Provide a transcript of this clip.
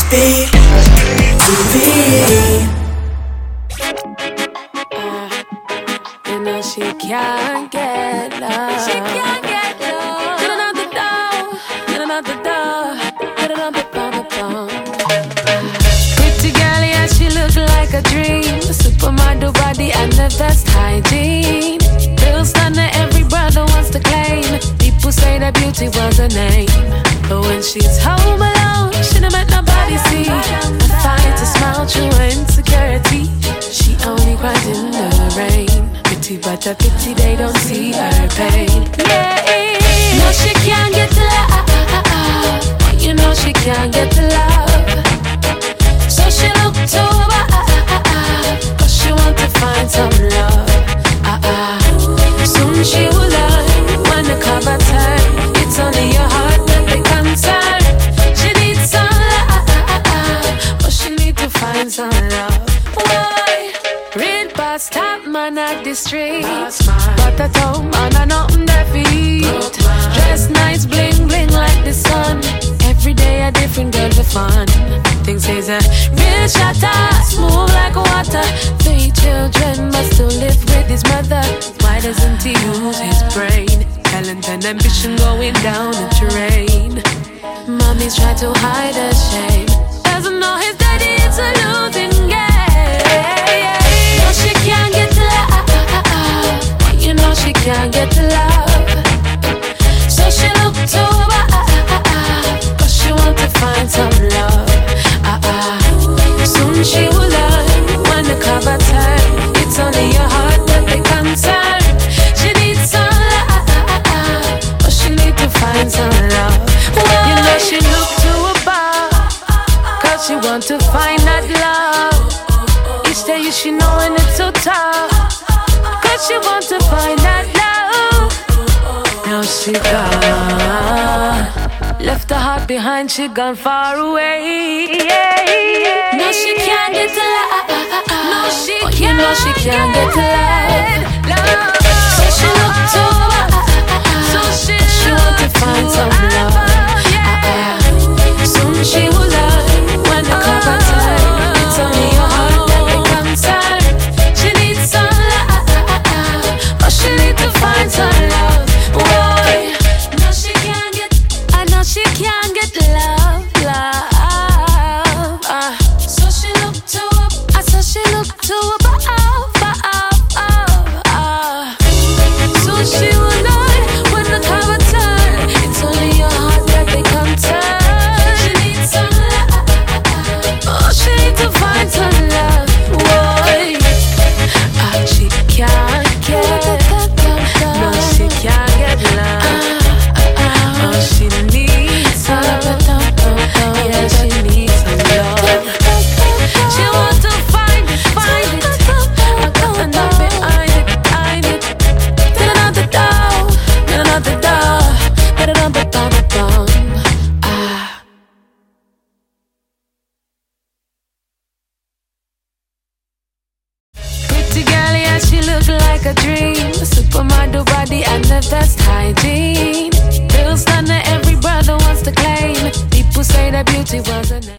beat, to beat. You know she can't get love. She can't get love. Get it out the door. Get it out the door. Get it out the door. Pretty girl, yeah, she look like a dream. Supermodel body and the best hygiene. Real stunner, every brother wants to claim. People say that beauty was her name, but when she's home alone, she don't make nobody see. I fight to smile through her insecurity. She only cries in the rain. Pretty but a pity they don't see her pain. Yeah, no, she can't get the love. You know she can't get the love. So she look to above, cause she want to find some love. Soon she will learn when the cover turn. It's only your heart that they concern. She needs some love, but she need to find some love. Why? Real past top man at the street, but at home man I nothing their feet. Dress nice, bling bling like the sun. Every day a different girl for fun. Things is a real shatter, smooth like water. 3 children must still live with his mother. Why doesn't he use his brain? Talent and ambition going down the drain. Mommy's try to hide her shame. Doesn't know his daddy is a losing game. No, she can't get the love. You know she can't get the love. So she look to above, cause she want to find some love. Soon she will learn when the cover turn. It's only your heart that they concern. She needs some love, but she need to find some love. You know she look to above, cause she want to find that love. Each day she knowing it's so tough, cause she want to find that love. Now she gone, left her heart behind, she gone far away. No, she can't get the love. No, she can't. You know she can't get the love. So she look to above, so she want to find some love. Soon she will learn when the cover turn. It's only your heart that they concern. She needs some love, but she need to find some love. Boy, no, she can't get. I know she can't get love, love. So she look to up. So she look to above. So she will learn when the cover turn. It's only your heart that they concern. She needs some love. Oh, she need to find some love. Boy, she can't get. No, she can't get love. Oh, she needs some. Yeah, she needs some love. She wants to find it. I got enough behind it. Get it out the door. Get it out the door. Get it out the door. Pretty girl, yeah, she look like a dream. Supermodel body and the best hygiene. Real stunner, every brother wants to claim. People say that beauty was a name.